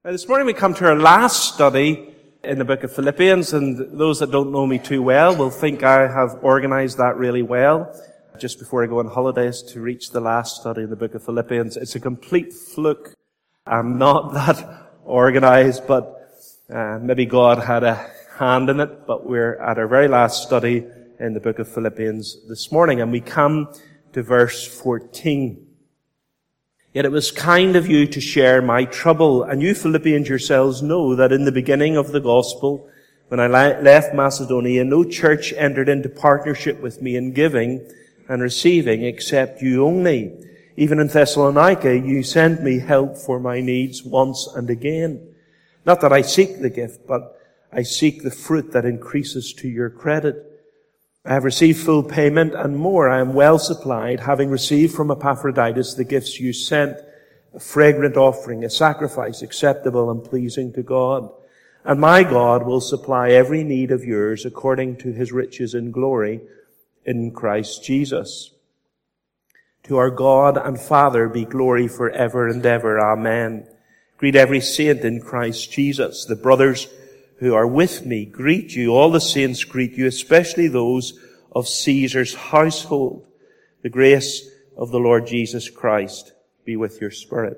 This morning we come to our last study in the book of Philippians, and those that don't know me too well will think I have organized that really well just before I go on holidays to reach the last study in the book of Philippians. It's a complete fluke. I'm not that organized, but maybe God had a hand in it, but we're at our very last study in the book of Philippians this morning, and we come to verse 14. Yet it was kind of you to share my trouble, and you Philippians yourselves know that in the beginning of the gospel, when I left Macedonia, no church entered into partnership with me in giving and receiving except you only. Even in Thessalonica, you sent me help for my needs once and again. Not that I seek the gift, but I seek the fruit that increases to your credit. I have received full payment and more. I am well supplied, having received from Epaphroditus the gifts you sent, a fragrant offering, a sacrifice acceptable and pleasing to God. And my God will supply every need of yours according to his riches in glory in Christ Jesus. To our God and Father be glory forever and ever. Amen. Greet every saint in Christ Jesus. The brothers who are with me greet you. All the saints greet you, especially those of Caesar's household. The grace of the Lord Jesus Christ be with your spirit.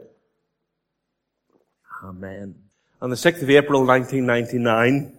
Amen. On the 6th of April 1999,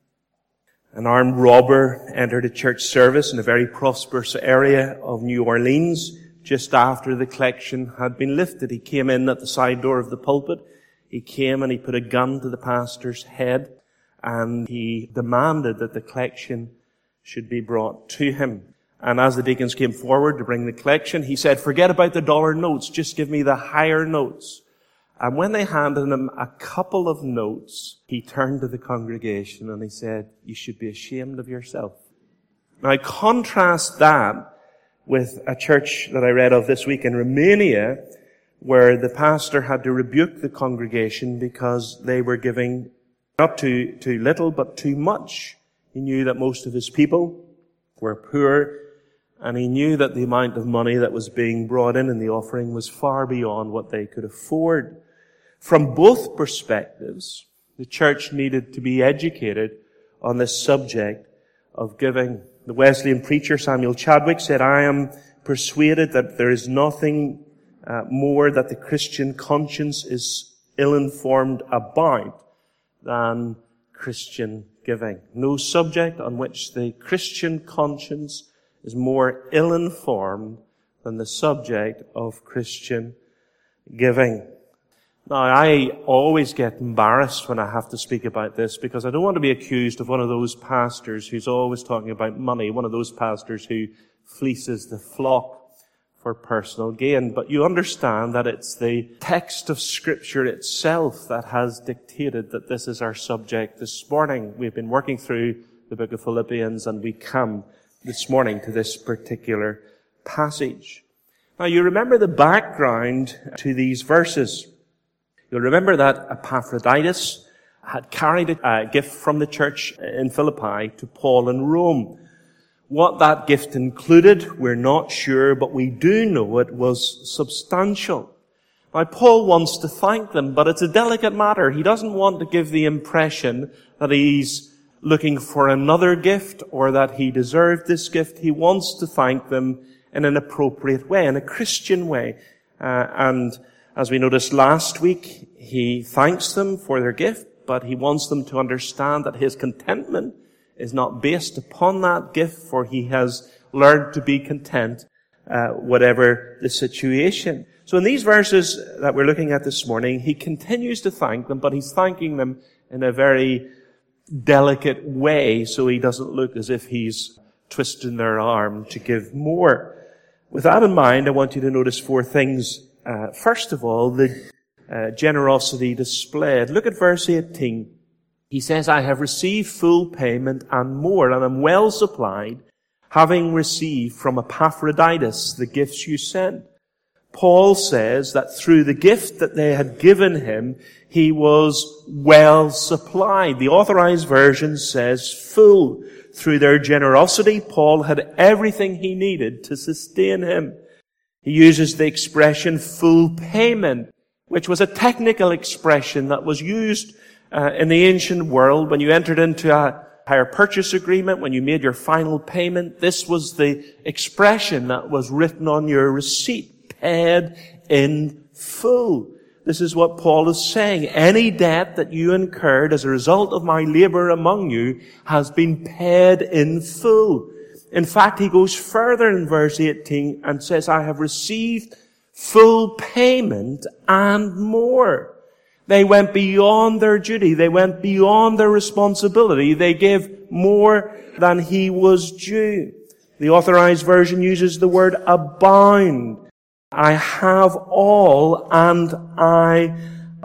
an armed robber entered a church service in a very prosperous area of New Orleans just after the collection had been lifted. He came in at the side door of the pulpit. He came and he put a gun to the pastor's head, and he demanded that the collection should be brought to him. And as the deacons came forward to bring the collection, he said, "Forget about the dollar notes, just give me the higher notes." And when they handed him a couple of notes, he turned to the congregation and he said, "You should be ashamed of yourself." Now I contrast that with a church that I read of this week in Romania, where the pastor had to rebuke the congregation because they were giving not too little, but too much. He knew that most of his people were poor, and he knew that the amount of money that was being brought in the offering was far beyond what they could afford. From both perspectives, the church needed to be educated on this subject of giving. The Wesleyan preacher Samuel Chadwick said, "I am persuaded that there is nothing more that the Christian conscience is ill-informed about than Christian giving. No subject on which the Christian conscience is more ill-informed than the subject of Christian giving." Now, I always get embarrassed when I have to speak about this because I don't want to be accused of one of those pastors who's always talking about money, one of those pastors who fleeces the flock for personal gain. But you understand that it's the text of Scripture itself that has dictated that this is our subject this morning. We've been working through the book of Philippians, and we come this morning to this particular passage. Now, you remember the background to these verses. You'll remember that Epaphroditus had carried a gift from the church in Philippi to Paul in Rome. What that gift included, we're not sure, but we do know it was substantial. Now, Paul wants to thank them, but it's a delicate matter. He doesn't want to give the impression that he's looking for another gift or that he deserved this gift. He wants to thank them in an appropriate way, in a Christian way. And as we noticed last week, he thanks them for their gift, but he wants them to understand that his contentment is not based upon that gift, for he has learned to be content, whatever the situation. So in these verses that we're looking at this morning, he continues to thank them, but he's thanking them in a very delicate way, so he doesn't look as if he's twisting their arm to give more. With that in mind, I want you to notice four things. First of all, the generosity displayed. Look at verse 18. He says, "I have received full payment and more, and am well supplied, having received from Epaphroditus the gifts you sent." Paul says that through the gift that they had given him, he was well supplied. The Authorized Version says full. Through their generosity, Paul had everything he needed to sustain him. He uses the expression full payment. which was a technical expression that was used in the ancient world when you entered into a hire purchase agreement, when you made your final payment. This was the expression that was written on your receipt, paid in full. This is what Paul is saying. Any debt that you incurred as a result of my labor among you has been paid in full. In fact, he goes further in verse 18 and says, I have received full payment and more. They went beyond their duty. They went beyond their responsibility. They gave more than he was due. The Authorized Version uses the word abound. I have all and I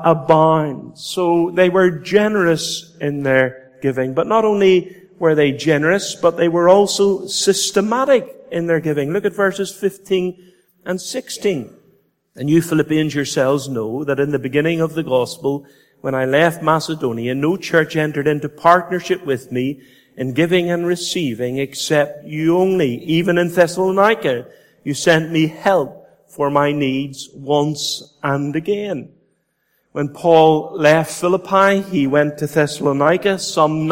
abound. So they were generous in their giving. But not only were they generous, but they were also systematic in their giving. Look at verses 15 and 16. And you Philippians yourselves know that in the beginning of the gospel, when I left Macedonia, no church entered into partnership with me in giving and receiving except you only. Even in Thessalonica, you sent me help for my needs once and again. When Paul left Philippi, he went to Thessalonica, some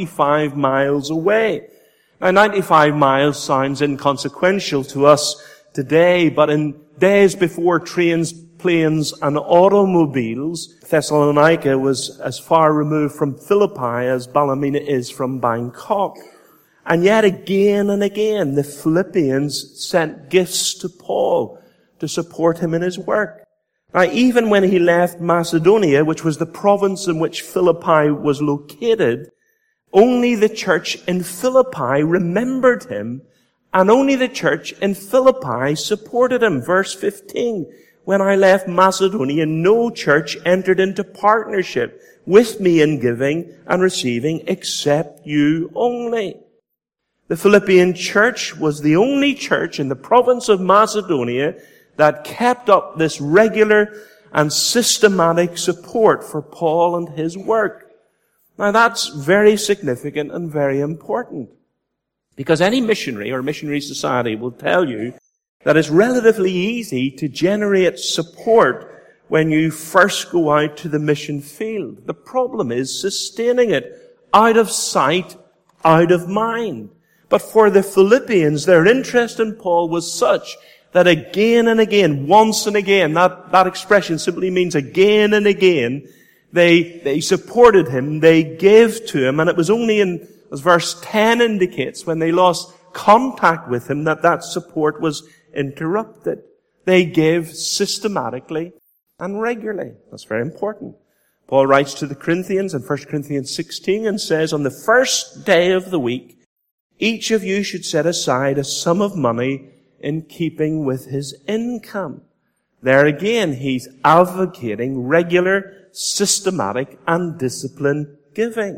95 miles away. Now, 95 miles sounds inconsequential to us today, but in days before trains, planes, and automobiles, Thessalonica was as far removed from Philippi as Ballymena is from Bangkok. And yet again and again, the Philippians sent gifts to Paul to support him in his work. Now, even when he left Macedonia, which was the province in which Philippi was located, only the church in Philippi remembered him, and only the church in Philippi supported him. Verse 15, when I left Macedonia, no church entered into partnership with me in giving and receiving except you only. The Philippian church was the only church in the province of Macedonia that kept up this regular and systematic support for Paul and his work. Now that's very significant and very important, because any missionary or missionary society will tell you that it's relatively easy to generate support when you first go out to the mission field. The problem is sustaining it out of sight, out of mind. But for the Philippians, their interest in Paul was such that again and again, once and again, that expression simply means again and again, they supported him, they gave to him, and it was only in, as verse 10 indicates, when they lost contact with him that support was interrupted. They gave systematically and regularly. That's very important. Paul writes to the Corinthians in 1 Corinthians 16 and says, on the first day of the week, each of you should set aside a sum of money in keeping with his income. There again, he's advocating regular, systematic, and disciplined giving.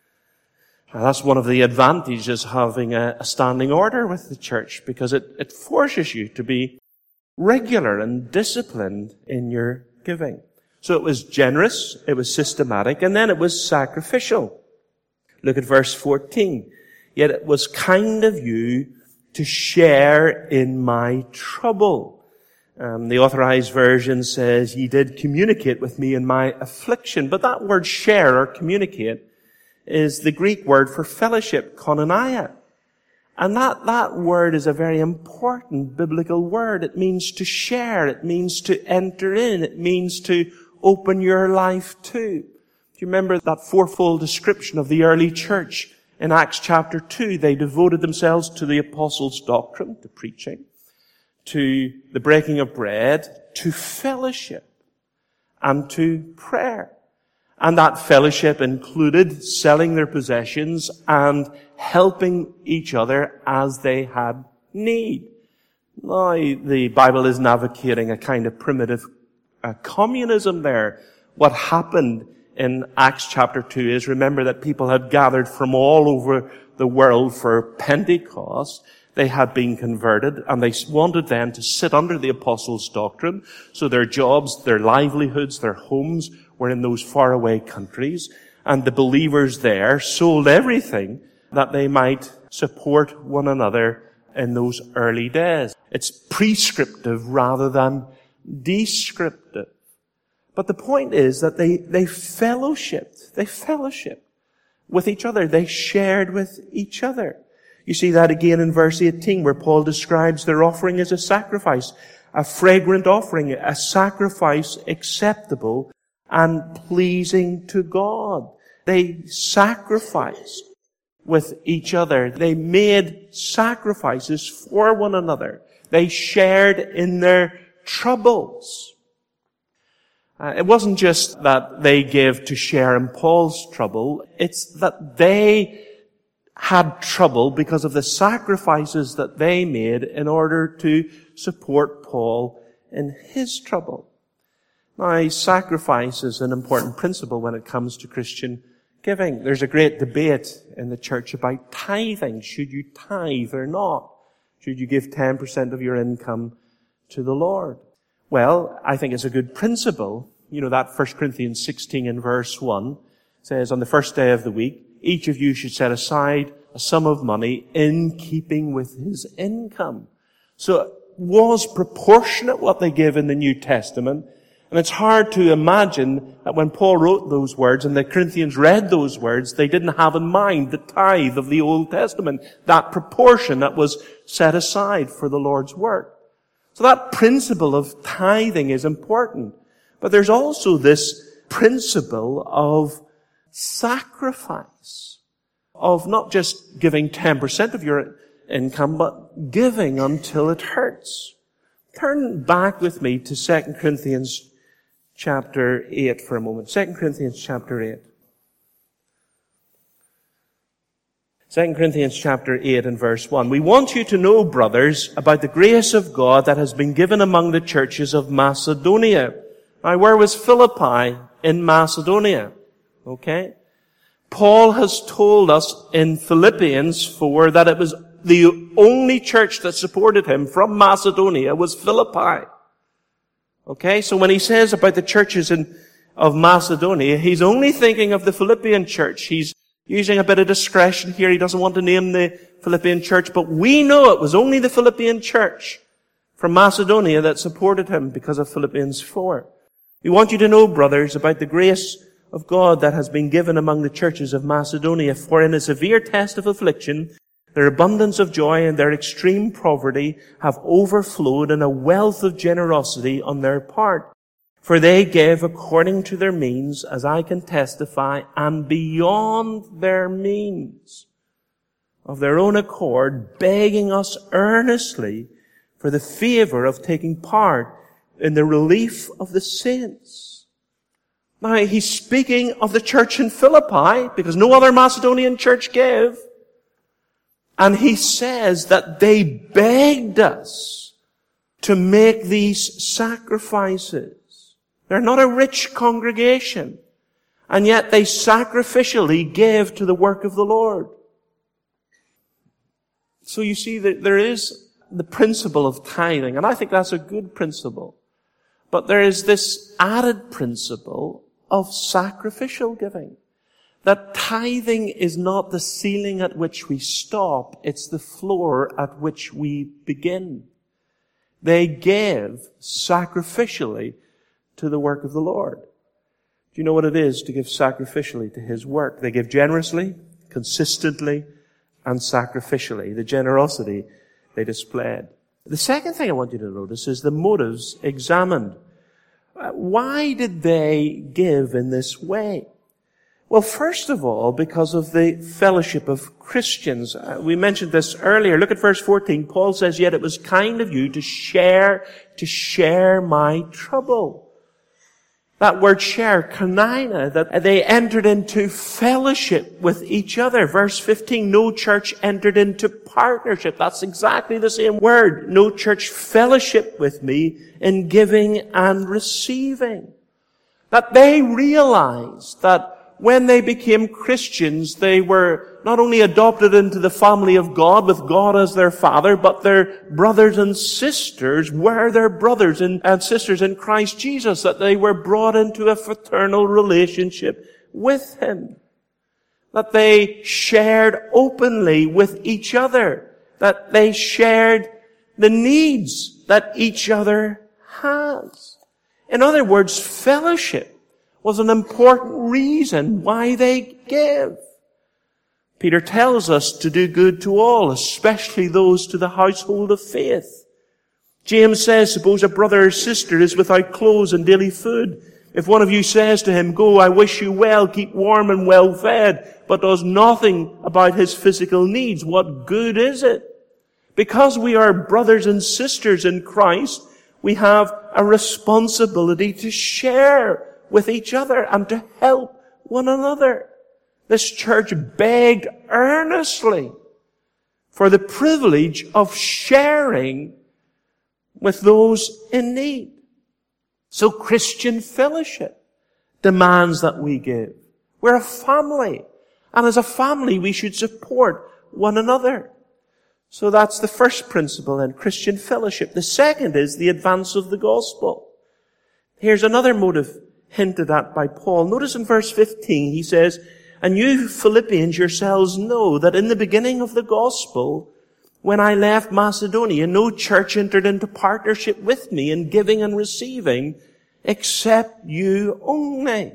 Now, that's one of the advantages of having a standing order with the church, because it forces you to be regular and disciplined in your giving. So it was generous, it was systematic, and then it was sacrificial. Look at verse 14. Yet it was kind of you to share in my trouble. The Authorized Version says, ye did communicate with me in my affliction. But that word share or communicate is the Greek word for fellowship, koinonia. And that word is a very important biblical word. It means to share. It means to enter in. It means to open your life to. Do you remember that fourfold description of the early church? In Acts chapter 2, they devoted themselves to the apostles' doctrine, to preaching, to the breaking of bread, to fellowship, and to prayer. And that fellowship included selling their possessions and helping each other as they had need. Now, the Bible isn't advocating a kind of primitive communism there. What happened in Acts chapter 2 is, remember that people had gathered from all over the world for Pentecost. They had been converted, and they wanted then to sit under the apostles' doctrine. So their jobs, their livelihoods, their homes were in those faraway countries. And the believers there sold everything that they might support one another in those early days. It's prescriptive rather than descriptive. But the point is that they fellowshipped. They fellowshipped with each other. They shared with each other. You see that again in verse 18 where Paul describes their offering as a sacrifice, a fragrant offering, a sacrifice acceptable and pleasing to God. They sacrificed with each other. They made sacrifices for one another. They shared in their troubles. It wasn't just that they gave to share in Paul's trouble. It's that they had trouble because of the sacrifices that they made in order to support Paul in his trouble. Now, sacrifice is an important principle when it comes to Christian giving. There's a great debate in the church about tithing. Should you tithe or not? Should you give 10% of your income to the Lord? Well, I think it's a good principle. You know, that 1 Corinthians 16 and verse 1 says, on the first day of the week, each of you should set aside a sum of money in keeping with his income. So it was proportionate what they give in the New Testament. And it's hard to imagine that when Paul wrote those words and the Corinthians read those words, they didn't have in mind the tithe of the Old Testament, that proportion that was set aside for the Lord's work. So that principle of tithing is important. But there's also this principle of sacrifice, of not just giving 10% of your income, but giving until it hurts. Turn back with me to 2 Corinthians chapter 8 for a moment. 2 Corinthians chapter 8. 2 Corinthians chapter 8 and verse 1. We want you to know, brothers, about the grace of God that has been given among the churches of Macedonia. Now, where was Philippi? In Macedonia. Okay? Paul has told us in Philippians 4 that it was the only church that supported him from Macedonia was Philippi. Okay? So when he says about the churches of Macedonia, he's only thinking of the Philippian church. He's using a bit of discretion here. He doesn't want to name the Philippian church, but we know it was only the Philippian church from Macedonia that supported him because of Philippians 4. We want you to know, brothers, about the grace of God that has been given among the churches of Macedonia. For in a severe test of affliction, their abundance of joy and their extreme poverty have overflowed in a wealth of generosity on their part. For they gave according to their means, as I can testify, and beyond their means, of their own accord, begging us earnestly for the favor of taking part in the relief of the saints. Now, he's speaking of the church in Philippi, because no other Macedonian church gave. And he says that they begged us to make these sacrifices. They're not a rich congregation, and yet they sacrificially gave to the work of the Lord. So you see that there is the principle of tithing, and I think that's a good principle. But there is this added principle of sacrificial giving. That tithing is not the ceiling at which we stop, it's the floor at which we begin. They gave sacrificially to the work of the Lord. Do you know what it is to give sacrificially to His work? They give generously, consistently, and sacrificially. The generosity they displayed. The second thing I want you to notice is the motives examined. Why did they give in this way? Well, first of all, because of the fellowship of Christians. We mentioned this earlier. Look at verse 14. Paul says, "Yet it was kind of you to share my trouble." That word share, koinonia, that they entered into fellowship with each other. Verse 15, no church entered into partnership. That's exactly the same word. No church fellowship with me in giving and receiving. That they realized that when they became Christians, they were not only adopted into the family of God, with God as their Father, but their brothers and sisters were their brothers and sisters in Christ Jesus, that they were brought into a fraternal relationship with Him. That they shared openly with each other. That they shared the needs that each other has. In other words, fellowship was an important reason why they gave. Peter tells us to do good to all, especially those to the household of faith. James says, suppose a brother or sister is without clothes and daily food. If one of you says to him, go, I wish you well, keep warm and well fed, but does nothing about his physical needs, what good is it? Because we are brothers and sisters in Christ, we have a responsibility to share with each other and to help one another. This church begged earnestly for the privilege of sharing with those in need. So Christian fellowship demands that we give. We're a family. And as a family, we should support one another. So that's the first principle in Christian fellowship. The second is the advance of the gospel. Here's another motive hinted at by Paul. Notice in verse 15, he says, and you Philippians yourselves know that in the beginning of the gospel, when I left Macedonia, no church entered into partnership with me in giving and receiving, except you only.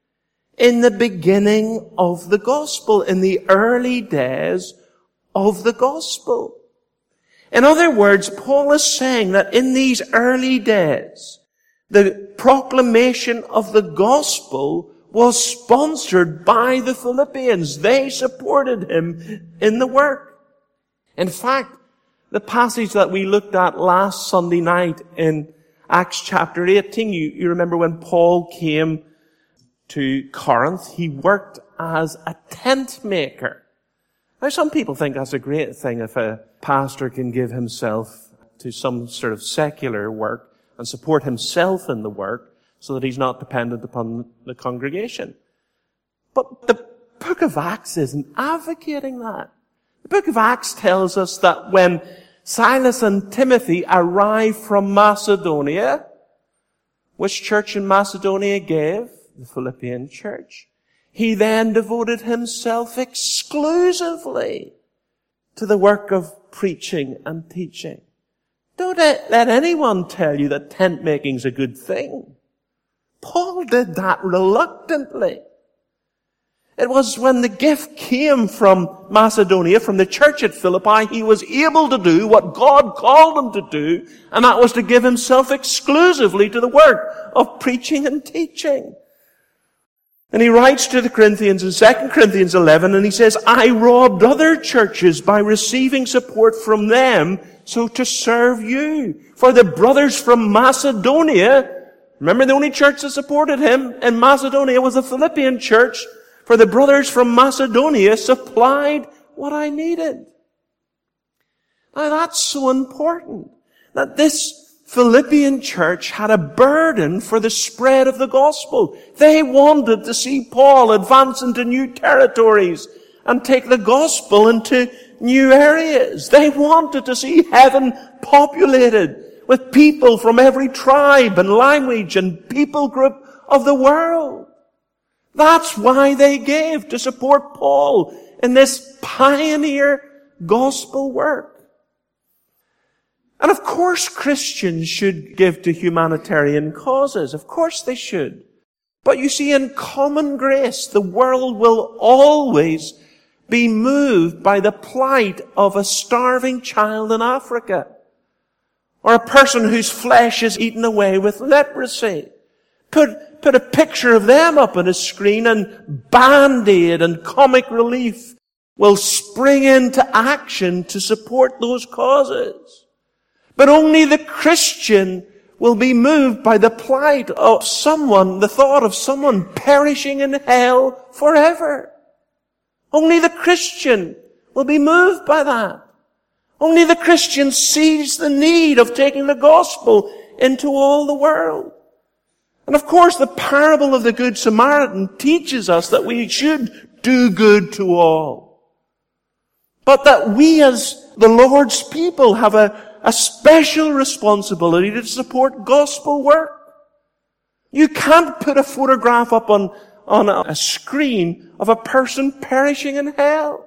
In the beginning of the gospel, in the early days of the gospel. In other words, Paul is saying that in these early days, the proclamation of the gospel was sponsored by the Philippians. They supported him in the work. In fact, the passage that we looked at last Sunday night in Acts chapter 18, you remember when Paul came to Corinth, he worked as a tent maker. Now, some people think that's a great thing if a pastor can give himself to some sort of secular work and support himself in the work so that he's not dependent upon the congregation. But the book of Acts isn't advocating that. The book of Acts tells us that when Silas and Timothy arrived from Macedonia, which church in Macedonia gave? The Philippian church. He then devoted himself exclusively to the work of preaching and teaching. Don't let anyone tell you that tent making's a good thing. Paul did that reluctantly. It was when the gift came from Macedonia, from the church at Philippi, he was able to do what God called him to do, and that was to give himself exclusively to the work of preaching and teaching. And he writes to the Corinthians in 2 Corinthians 11, and he says, I robbed other churches by receiving support from them, so to serve you. For the brothers from Macedonia, remember the only church that supported him in Macedonia was the Philippian church, for the brothers from Macedonia supplied what I needed. Now that's so important, that this Philippian church had a burden for the spread of the gospel. They wanted to see Paul advance into new territories and take the gospel into new areas. They wanted to see heaven populated with people from every tribe and language and people group of the world. That's why they gave, to support Paul in this pioneer gospel work. And of course Christians should give to humanitarian causes. Of course they should. But you see, in common grace, the world will always be moved by the plight of a starving child in Africa, or a person whose flesh is eaten away with leprosy. Put a picture of them up on a screen, and Band-Aid and Comic Relief will spring into action to support those causes. But only the Christian will be moved by the plight of someone, the thought of someone perishing in hell forever. Only the Christian will be moved by that. Only the Christian sees the need of taking the gospel into all the world. And of course, the parable of the Good Samaritan teaches us that we should do good to all. But that we as the Lord's people have a special responsibility to support gospel work. You can't put a photograph up on a screen of a person perishing in hell.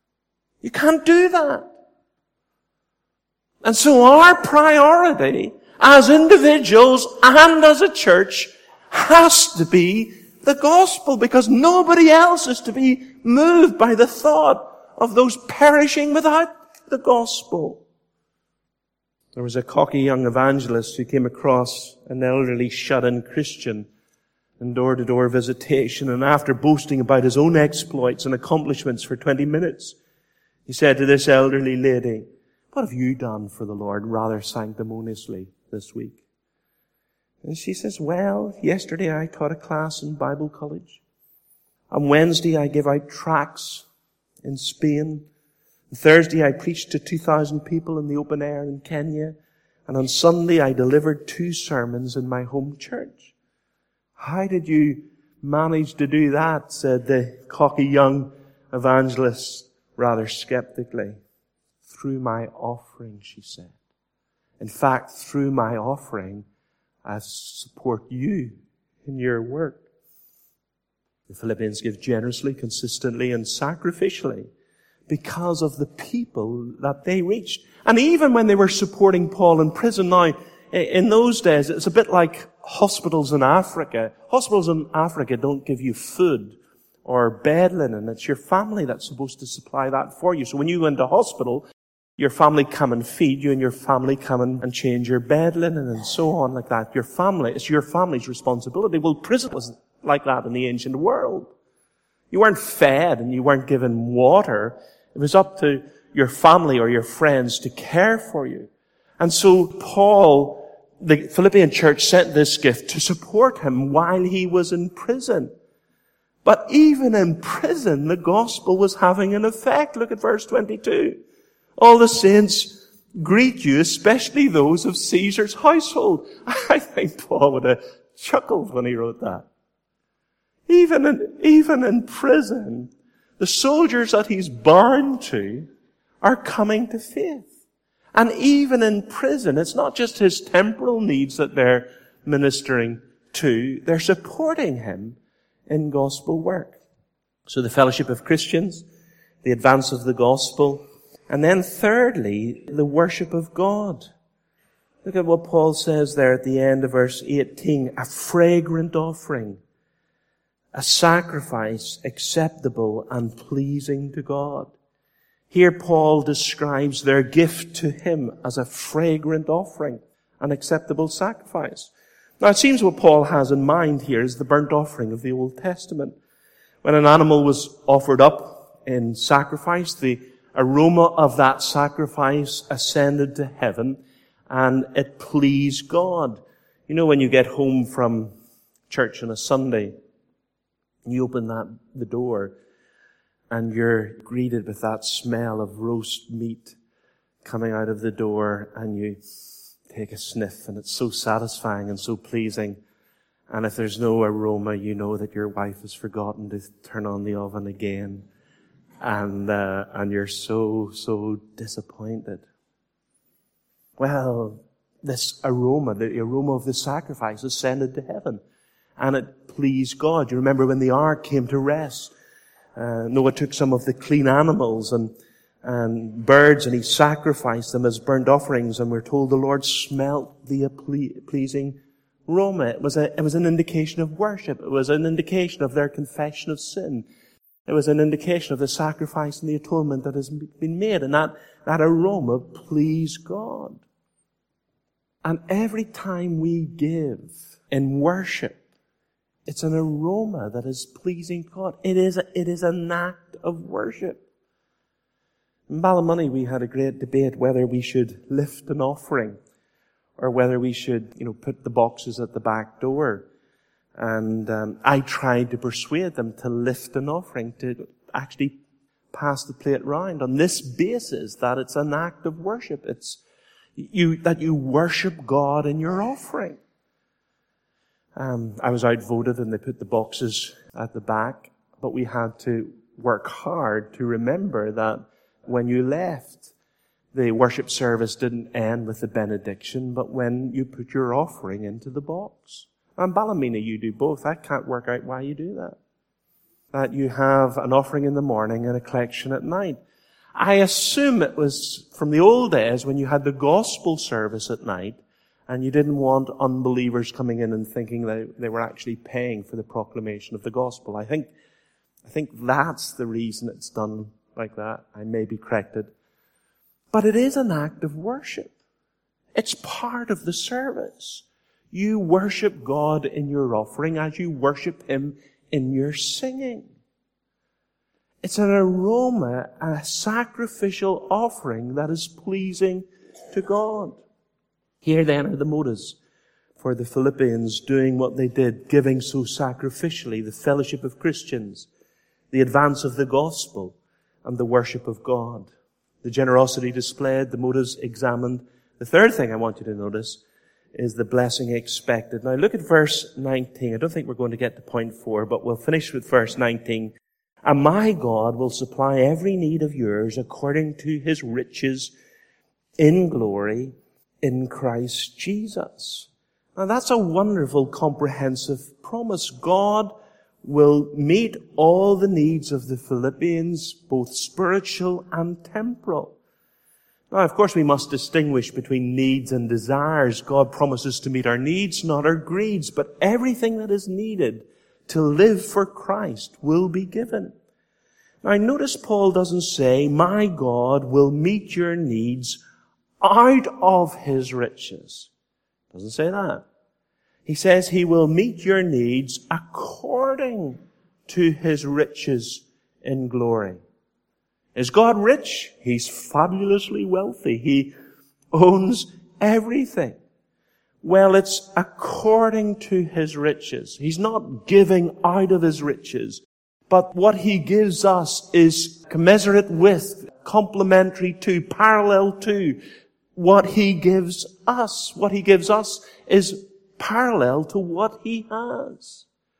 You can't do that. And so our priority as individuals and as a church, has to be the gospel, because nobody else is to be moved by the thought of those perishing without the gospel. There was a cocky young evangelist who came across an elderly shut-in Christian in door-to-door visitation, and after boasting about his own exploits and accomplishments for 20 minutes, he said to this elderly lady, "What have you done for the Lord rather sanctimoniously this week?" And she says, "Well, yesterday I taught a class in Bible college. On Wednesday I gave out tracts in Spain. On Thursday I preached to 2,000 people in the open air in Kenya. And on Sunday I delivered 2 sermons in my home church." "How did you manage to do that?" said the cocky young evangelist rather skeptically. "Through my offering," she said. "In fact, through my offering, I support you in your work." The Philippians give generously, consistently, and sacrificially because of the people that they reached. And even when they were supporting Paul in prison, now, in those days, it's a bit like hospitals in Africa. Hospitals in Africa don't give you food or bed linen. It's your family that's supposed to supply that for you. So when you go into hospital, your family come and feed you, and your family come and change your bed linen and so on like that. It's your family's responsibility. Well, prison was like that in the ancient world. You weren't fed and you weren't given water. It was up to your family or your friends to care for you. And so Paul, the Philippian church, sent this gift to support him while he was in prison. But even in prison, the gospel was having an effect. Look at verse 22. "All the saints greet you, especially those of Caesar's household." I think Paul would have chuckled when he wrote that. Even in prison, the soldiers that he's bound to are coming to faith. And even in prison, it's not just his temporal needs that they're ministering to. They're supporting him in gospel work. So the fellowship of Christians, the advance of the gospel, and then thirdly, the worship of God. Look at what Paul says there at the end of verse 18. "A fragrant offering, a sacrifice acceptable and pleasing to God." Here Paul describes their gift to him as a fragrant offering, an acceptable sacrifice. Now it seems what Paul has in mind here is the burnt offering of the Old Testament. When an animal was offered up in sacrifice, the aroma of that sacrifice ascended to heaven, and it pleased God. You know, when you get home from church on a Sunday, you open the door, and you're greeted with that smell of roast meat coming out of the door, and you take a sniff, and it's so satisfying and so pleasing. And if there's no aroma, you know that your wife has forgotten to turn on the oven again. And you're so disappointed. Well, this aroma, the aroma of the sacrifice, ascended to heaven, and it pleased God. You remember when the ark came to rest, Noah took some of the clean animals and birds, and he sacrificed them as burnt offerings, and we're told the Lord smelt the pleasing aroma. It was an indication of worship. It was an indication of their confession of sin. It was an indication of the sacrifice and the atonement that has been made. And that aroma pleased God. And every time we give in worship, it's an aroma that is pleasing to God. It is an act of worship. In Ballymoney, we had a great debate whether we should lift an offering or whether we should, put the boxes at the back door. And I tried to persuade them to lift an offering, to actually pass the plate round on this basis that it's an act of worship. It's that you worship God in your offering. I was outvoted and they put the boxes at the back, but we had to work hard to remember that when you left, the worship service didn't end with the benediction, but when you put your offering into the box. And Ballymena, you do both. I can't work out why you do that. That you have an offering in the morning and a collection at night. I assume it was from the old days when you had the gospel service at night And you didn't want unbelievers coming in and thinking that they were actually paying for the proclamation of the gospel. I think that's the reason it's done like that. I may be corrected. But it is an act of worship. It's part of the service. You worship God in your offering as you worship Him in your singing. It's an aroma, a sacrificial offering that is pleasing to God. Here then are the motives for the Philippians doing what they did, giving so sacrificially, the fellowship of Christians, the advance of the gospel, and the worship of God. The generosity displayed, the motives examined. The third thing I want you to notice is the blessing expected. Now look at verse 19. I don't think we're going to get to point 4, but we'll finish with verse 19. And my God will supply every need of yours according to His riches in glory in Christ Jesus. Now that's a wonderful, comprehensive promise. God will meet all the needs of the Philippians, both spiritual and temporal. Now, of course, we must distinguish between needs and desires. God promises to meet our needs, not our greeds, but everything that is needed to live for Christ will be given. Now, notice Paul doesn't say, my God will meet your needs out of His riches. Doesn't say that. He says He will meet your needs according to His riches in glory. Is God rich? He's fabulously wealthy. He owns everything. Well, it's according to His riches. He's not giving out of His riches, but what He gives us is commensurate with, complementary to, parallel to what He gives us. What He gives us is parallel to what He has.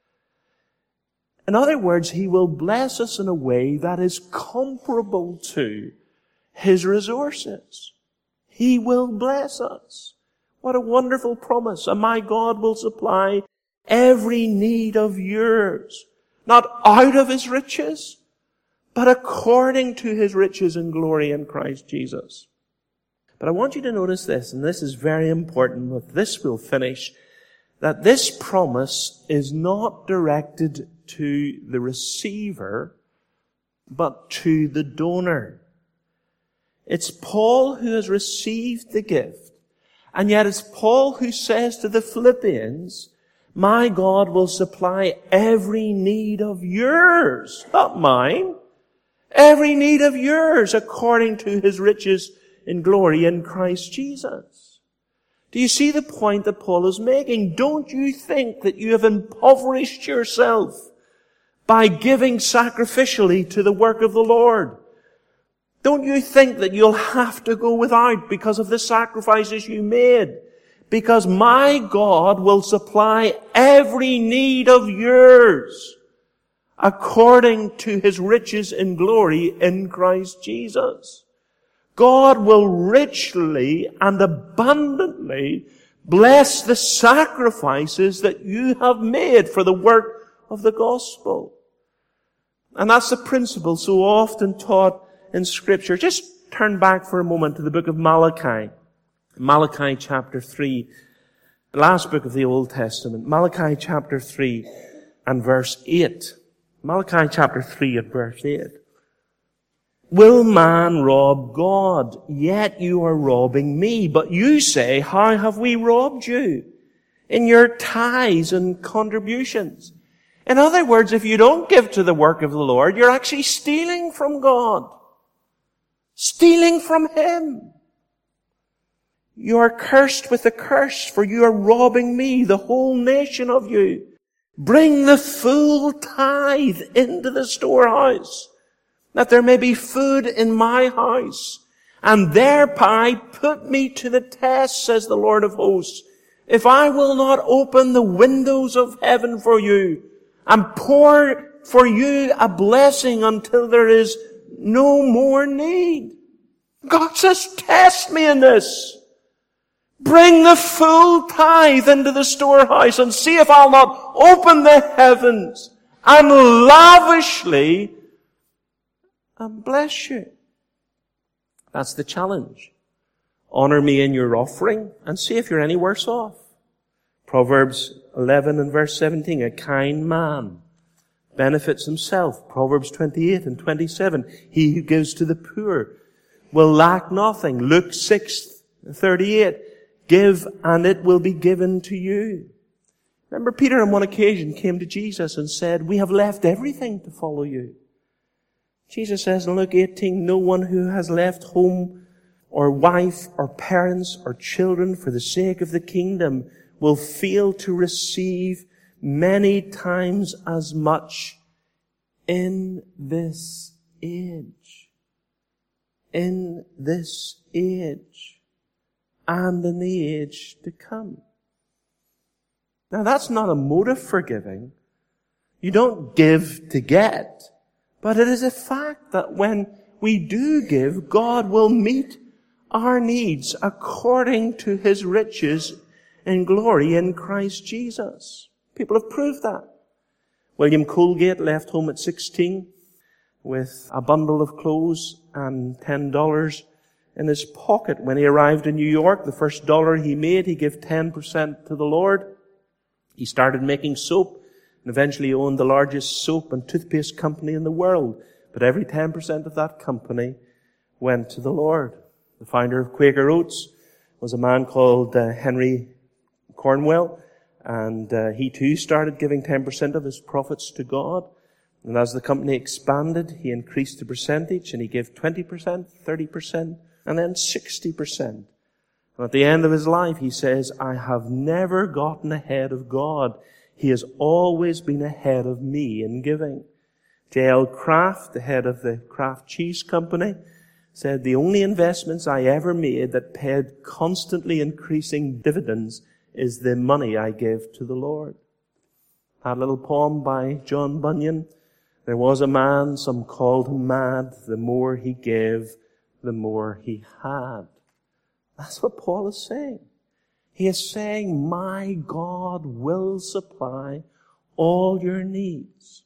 In other words, He will bless us in a way that is comparable to His resources. He will bless us. What a wonderful promise. And my God will supply every need of yours. Not out of His riches, but according to His riches and glory in Christ Jesus. But I want you to notice this, and this is very important. With this we'll finish, that this promise is not directed to the receiver, but to the donor. It's Paul who has received the gift, and yet it's Paul who says to the Philippians, my God will supply every need of yours, not mine, every need of yours according to His riches in glory in Christ Jesus. Do you see the point that Paul is making? Don't you think that you have impoverished yourself by giving sacrificially to the work of the Lord? Don't you think that you'll have to go without because of the sacrifices you made? Because my God will supply every need of yours according to His riches in glory in Christ Jesus. God will richly and abundantly bless the sacrifices that you have made for the work of the gospel. And that's the principle so often taught in Scripture. Just turn back for a moment to the book of Malachi. Malachi chapter 3, the last book of the Old Testament. Malachi chapter 3 and verse 8. Malachi chapter 3 and verse 8. Will man rob God? Yet you are robbing me. But you say, how have we robbed you? In your tithes and contributions. In other words, if you don't give to the work of the Lord, you're actually stealing from God. Stealing from Him. You are cursed with a curse, for you are robbing me, the whole nation of you. Bring the full tithe into the storehouse, that there may be food in my house, and thereby put me to the test, says the Lord of hosts, if I will not open the windows of heaven for you, and pour for you a blessing until there is no more need. God says, test me in this. Bring the full tithe into the storehouse and see if I'll not open the heavens and lavishly and bless you. That's the challenge. Honor me in your offering and see if you're any worse off. Proverbs 11 and verse 17, a kind man benefits himself. Proverbs 28 and 27, he who gives to the poor will lack nothing. Luke 6:38, give and it will be given to you. Remember, Peter on one occasion came to Jesus and said, we have left everything to follow you. Jesus says in Luke 18, no one who has left home or wife or parents or children for the sake of the kingdom will fail to receive many times as much in this age. In this age. And in the age to come. Now that's not a motive for giving. You don't give to get. But it is a fact that when we do give, God will meet our needs according to His riches in glory in Christ Jesus. People have proved that. William Colgate left home at 16 with a bundle of clothes and $10 in his pocket. When he arrived in New York, the first dollar he made, he gave 10% to the Lord. He started making soap and eventually owned the largest soap and toothpaste company in the world. But every 10% of that company went to the Lord. The founder of Quaker Oats was a man called Henry Cornwell, and he too started giving 10% of his profits to God. And as the company expanded, he increased the percentage, and he gave 20%, 30%, and then 60%. And at the end of his life, he says, I have never gotten ahead of God. He has always been ahead of me in giving. J.L. Kraft, the head of the Kraft Cheese Company, said, the only investments I ever made that paid constantly increasing dividends is the money I give to the Lord. That little poem by John Bunyan. There was a man, some called him mad. The more he gave, the more he had. That's what Paul is saying. He is saying, my God will supply all your needs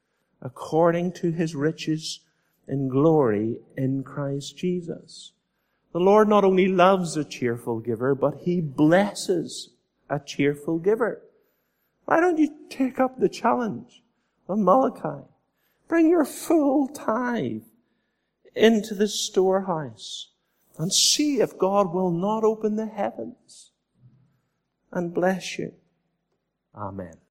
according to His riches in glory in Christ Jesus. The Lord not only loves a cheerful giver, but He blesses a cheerful giver. Why don't you take up the challenge of Malachi? Bring your full tithe into the storehouse and see if God will not open the heavens and bless you. Amen.